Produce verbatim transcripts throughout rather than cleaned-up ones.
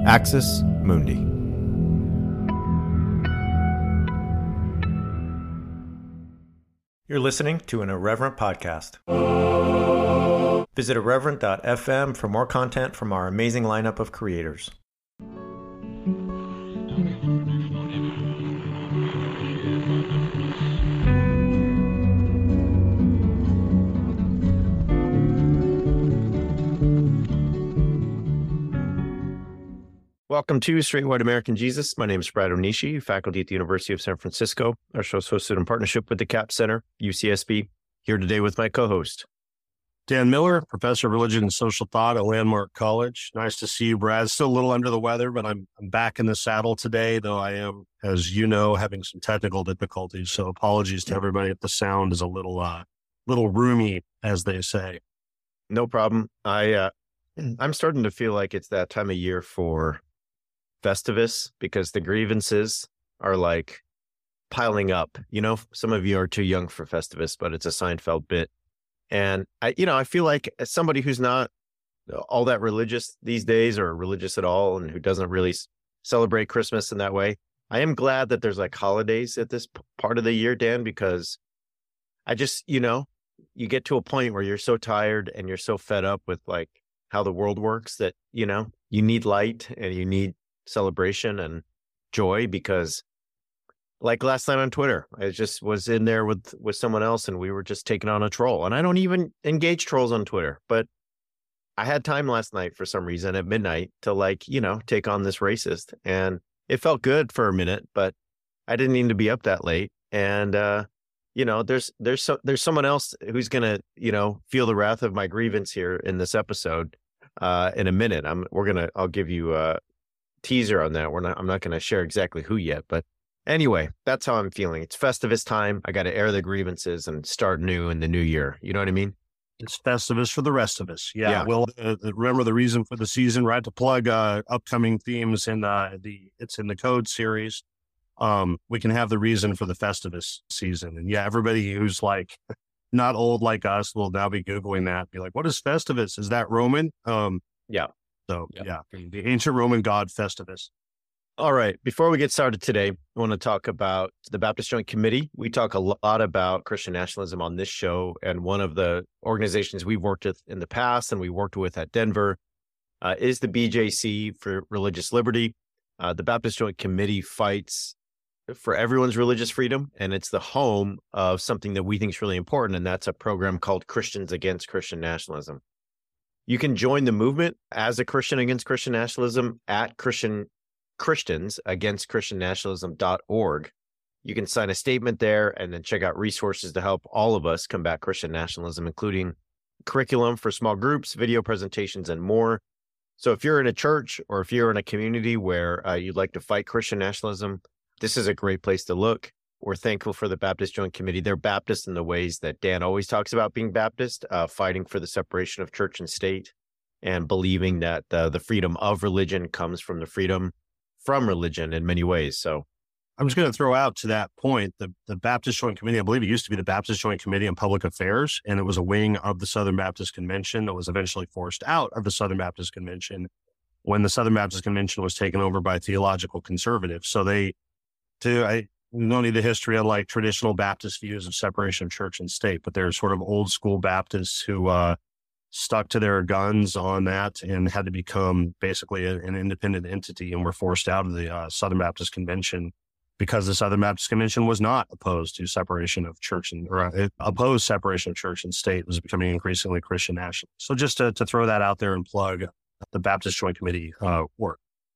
Axis Mundi. You're listening to an Irreverent podcast. Visit irreverent dot f m for more content from our amazing lineup of creators. Welcome to Straight White American Jesus. My name is Brad Onishi, faculty at the University of San Francisco. Our show is hosted in partnership with the Capps Center, U C S B. Here today with my co-host, Dan Miller, professor of religion and social thought at Landmark College. Nice to see you, Brad. Still a little under the weather, but I'm, I'm back in the saddle today, though I am, as you know, having some technical difficulties. So apologies to everybody if the sound is a little, uh, little roomy, as they say. No problem. I, uh, I'm starting to feel like it's that time of year for Festivus, because the grievances are like piling up. You know, some of you are too young for Festivus, but it's a Seinfeld bit. And I, you know, I feel like as somebody who's not all that religious these days or religious at all, and who doesn't really celebrate Christmas in that way, I am glad that there's like holidays at this p- part of the year, Dan, because I just, you know, you get to a point where you're so tired and you're so fed up with like how the world works that, you know, you need light and you need celebration and joy, because like last night on Twitter, I just was in there with, with someone else and we were just taking on a troll. And I don't even engage trolls on Twitter, but I had time last night for some reason at midnight to like, you know, take on this racist. And it felt good for a minute, but I didn't need to be up that late. And, uh, you know, there's, there's, so, there's someone else who's going to, you know, feel the wrath of my grievance here in this episode uh, in a minute. I'm, we're going to, I'll give you a teaser on that. We're not, I'm not going to share exactly who yet, but anyway, that's how I'm feeling. It's Festivus time. I got to air the grievances and start new in the new year. You know what I mean? It's Festivus for the rest of us. Yeah. yeah. Well, uh, remember the reason for the season, right? To plug uh, upcoming themes in uh, the It's in the Code series. Um, we can have the reason for the Festivus season. And yeah, everybody who's like not old like us will now be Googling that. Be like, what is Festivus? Is that Roman? Um, yeah. So yeah, yeah the ancient Roman god Festivus. All right. Before we get started today, I want to talk about the Baptist Joint Committee. We talk a lot about Christian nationalism on this show, and one of the organizations we've worked with in the past and we worked with at Denver uh, is the B J C for Religious Liberty. Uh, the Baptist Joint Committee fights for everyone's religious freedom, and it's the home of something that we think is really important, and that's a program called Christians Against Christian Nationalism. You can join the movement as a Christian against Christian nationalism at Christian Christians Against Christian Nationalism dot org. You can sign a statement there and then check out resources to help all of us combat Christian nationalism, including curriculum for small groups, video presentations, and more. So if you're in a church or if you're in a community where uh, you'd like to fight Christian nationalism, this is a great place to look. We're thankful for the Baptist Joint Committee. They're Baptist in the ways that Dan always talks about being Baptist, uh, fighting for the separation of church and state and believing that uh, the freedom of religion comes from the freedom from religion in many ways. So I'm just going to throw out to that point, the, the Baptist Joint Committee, I believe it used to be the Baptist Joint Committee on Public Affairs, and it was a wing of the Southern Baptist Convention that was eventually forced out of the Southern Baptist Convention when the Southern Baptist Convention was taken over by theological conservatives. So they, to, I don't need the history of like traditional Baptist views of separation of church and state, but they're sort of old school Baptists who uh, stuck to their guns on that and had to become basically a, an independent entity and were forced out of the uh, Southern Baptist Convention because the Southern Baptist Convention was not opposed to separation of church and, or uh, opposed separation of church and state. It was becoming increasingly Christian national. So just to, to throw that out there and plug the Baptist Joint Committee uh, work.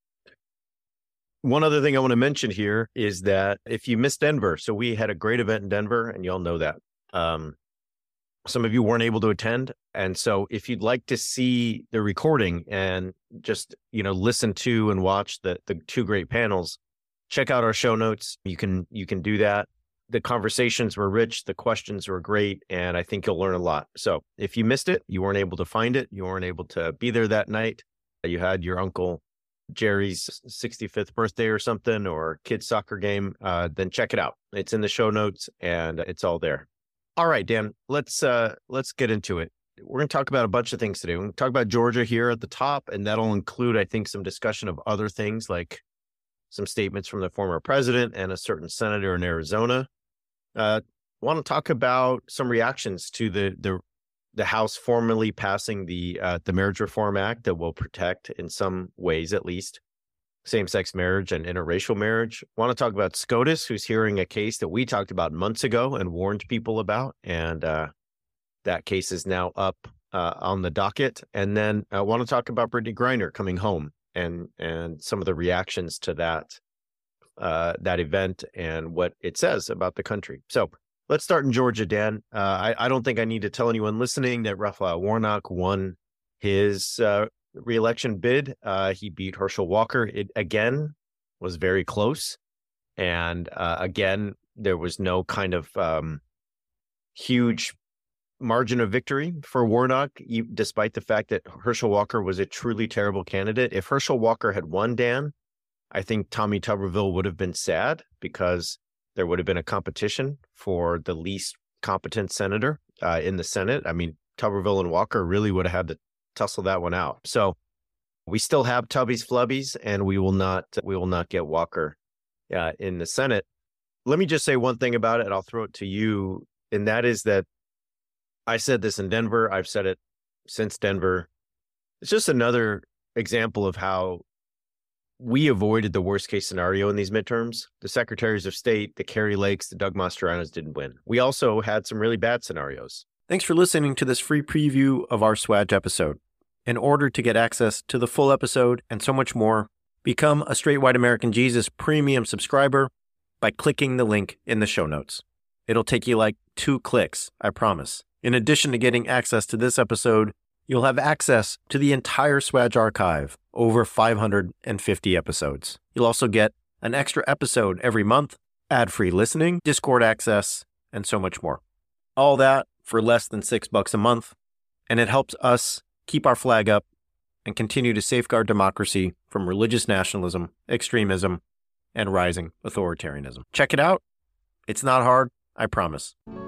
One other thing I want to mention here is that if you missed Denver, so we had a great event in Denver, and you all know that. Um, some of you weren't able to attend. And so if you'd like to see the recording and just, you know, listen to and watch the the two great panels, check out our show notes. You can you can do that. The conversations were rich. The questions were great. And I think you'll learn a lot. So if you missed it, you weren't able to find it, you weren't able to be there that night, you had your Uncle Jerry's sixty-fifth birthday or something, or kid's soccer game, uh, then check it out. It's in the show notes and it's all there. All right, Dan, let's uh, let's get into it. we're going to talk about a bunch of things today. We're going to talk about Georgia here at the top, and that'll include, I think, some discussion of other things like some statements from the former president and a certain senator in Arizona. Uh, want to talk about some reactions to the the, the House formally passing the uh, the Marriage Reform Act that will protect, in some ways at least, same-sex marriage and interracial marriage. Want to talk about SCOTUS, who's hearing a case that we talked about months ago and warned people about, and uh, that case is now up uh, on the docket. And then I want to talk about Brittany Griner coming home and and some of the reactions to that uh, that event and what it says about the country. So let's start in Georgia, Dan. Uh, I, I don't think I need to tell anyone listening that Raphael Warnock won his uh, re-election bid. Uh, he beat Herschel Walker. It again was very close, and uh, again there was no kind of um, huge margin of victory for Warnock, despite the fact that Herschel Walker was a truly terrible candidate. If Herschel Walker had won, Dan, I think Tommy Tuberville would have been sad because there would have been a competition for the least competent senator uh, in the Senate. I mean, Tuberville and Walker really would have had to tussle that one out. So we still have Tubby's Flubbies, and we will not we will not get Walker uh, in the Senate. Let me just say one thing about it, and I'll throw it to you, and that is that I said this in Denver. I've said it since Denver. It's just another example of how we avoided the worst case scenario in these midterms. The secretaries of state, the Carrie Lakes, the Doug Mastrianos didn't win. We also had some really bad scenarios. Thanks for listening to this free preview of our Swag episode. In order to get access to the full episode and so much more, become a Straight White American Jesus premium subscriber by clicking the link in the show notes. It'll take you like two clicks, I promise. In addition to getting access to this episode, you'll have access to the entire Swag archive, over five hundred fifty episodes. You'll also get an extra episode every month, ad-free listening, Discord access, and so much more. All that for less than six bucks a month, and it helps us keep our flag up and continue to safeguard democracy from religious nationalism, extremism, and rising authoritarianism. Check it out. It's not hard, I promise.